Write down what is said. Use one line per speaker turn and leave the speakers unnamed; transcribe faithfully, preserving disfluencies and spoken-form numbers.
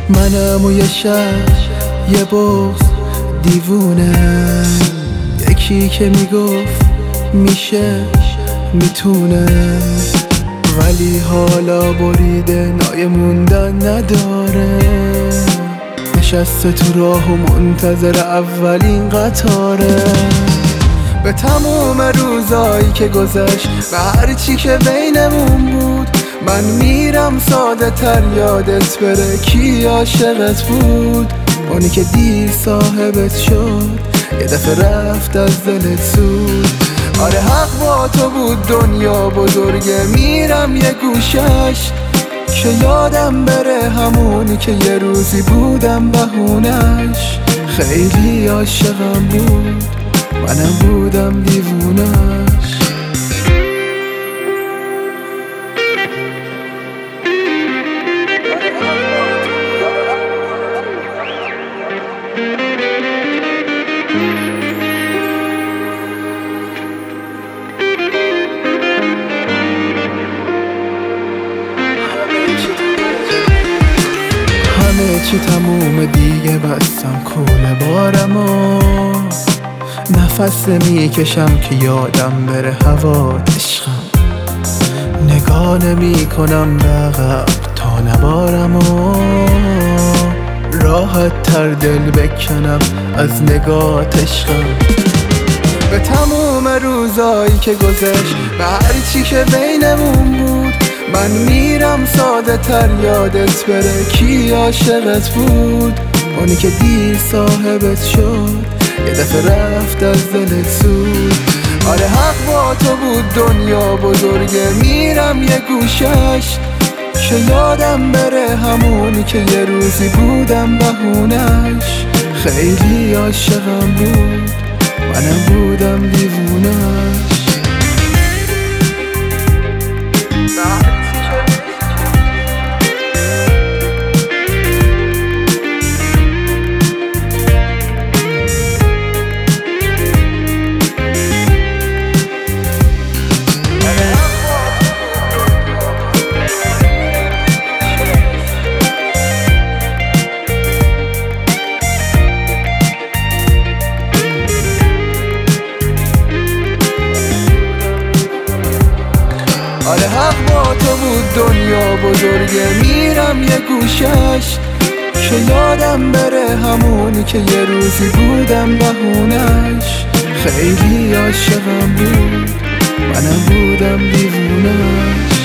منم و یه شب یه بغض دیوونه، یکی که میگفت میشه میتونه، ولی حالا بریده نای موندن نداره، نشسته تو راه و منتظر اولین قطاره. به تموم روزایی که گذشت، به هر چی که بینمون بود، من میرم ساده تر یادت بره کی عاشقت بود. اونی که دیر صاحبت شد یه دفعه رفت از دلت سود. آره حق با تو بود، دنیا بزرگه، میرم یه گوشش که یادم بره همونی که یه روزی بودم بهونش. خیلی عاشقم بود، منم بودم دیوونش. همه چی تموم دیگه، بستم کوله بارمو، نفس میکشم که یادم بره هوا عشقم، نگاه نمی کنم به عقب تا نبارمو، راحت تر دل بکنم از نگاه عشقم. به تموم روزایی که گذشت، به هر چی که بینمون بود، من میرم ساده تر یادت بره کی عاشقت بود. اونی که دیر صاحبت شد یه دفعه رفت از دلت سود. آره حق با تو بود، دنیا بزرگه، میرم یه گوشش که یادم بره همونی که یه روزی بودم بهونش. خیلی عاشقم بود، منم بودم دیوونش. آره حق با تو بود، دنیا بزرگه، میرم یه گوشش که یادم بره همونی که یه روزی بودم بهونش. خیلی عاشقم بود، منم بودم دیوونش.